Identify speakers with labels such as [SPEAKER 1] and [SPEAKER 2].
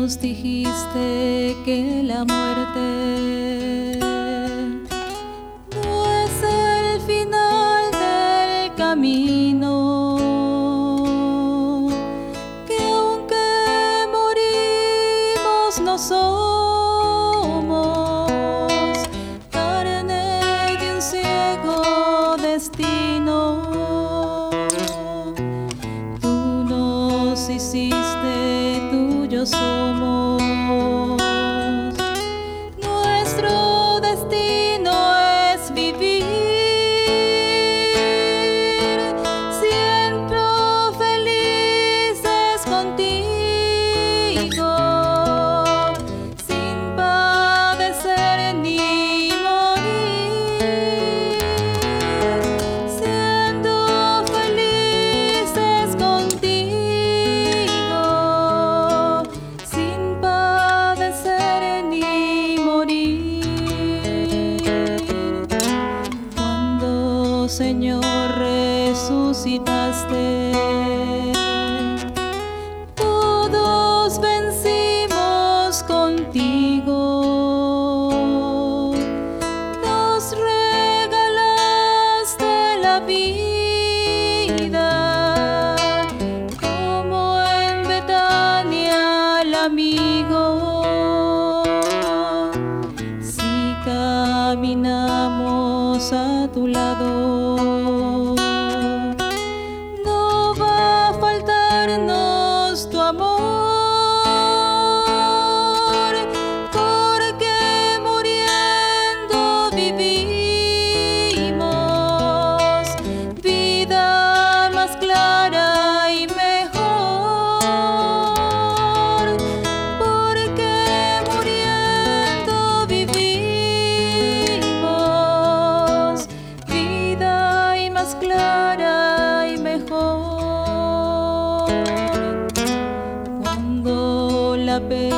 [SPEAKER 1] nos dijiste que la muerte no es el final del camino, que aunque morimos no somos carne de un ciego destino. Tú nos hiciste, tuyos somos. Nuestro destino es vivir siempre felices contigo, sin padecer ni morir, siendo felices contigo, sin padecer ni morir. Cuando, Señor, resucitaste, todos vencimos contigo. Nos regalaste la vida, como en Betania al amigo. Si caminamos a tu lado, no va a faltarnos tu amor, porque muriendo vivimos vida más clara y mejor, porque muriendo vivimos vida y más clara y mejor. Cuando la pena